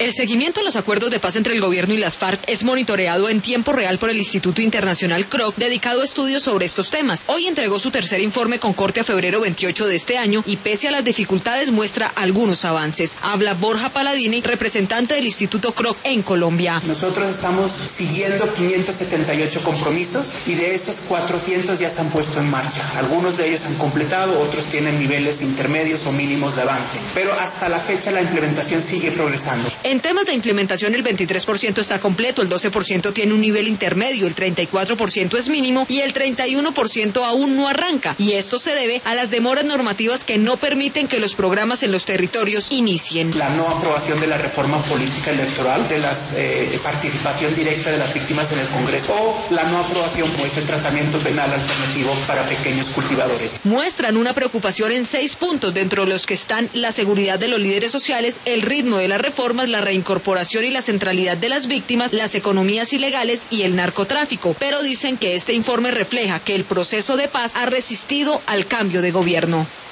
El seguimiento a los acuerdos de paz entre el gobierno y las FARC es monitoreado en tiempo real por el Instituto Internacional CROC, dedicado a estudios sobre estos temas. Hoy entregó su tercer informe con corte a febrero 28 de este año y pese a las dificultades muestra algunos avances. Habla Borja Paladini, representante del Instituto CROC en Colombia. Nosotros estamos siguiendo 578 compromisos y de esos 400 ya se han puesto en marcha. Algunos de ellos han completado, otros tienen niveles intermedios o mínimos de avance. Pero hasta la fecha la implementación sigue progresando. En temas de implementación el 23% está completo, el 12% tiene un nivel intermedio, el 34% es mínimo y el 31% aún no arranca. Y esto se debe a las demoras normativas que no permiten que los programas en los territorios inicien. La no aprobación de la reforma política electoral, de la participación directa de las víctimas en el Congreso o la no aprobación, pues, el tratamiento penal alternativo para pequeños cultivadores. Muestran una preocupación en 6 puntos, dentro de los que están la seguridad de los líderes sociales, el ritmo de las reformas, la reincorporación y la centralidad de las víctimas, las economías ilegales y el narcotráfico. Pero dicen que este informe refleja que el proceso de paz ha resistido al cambio de gobierno.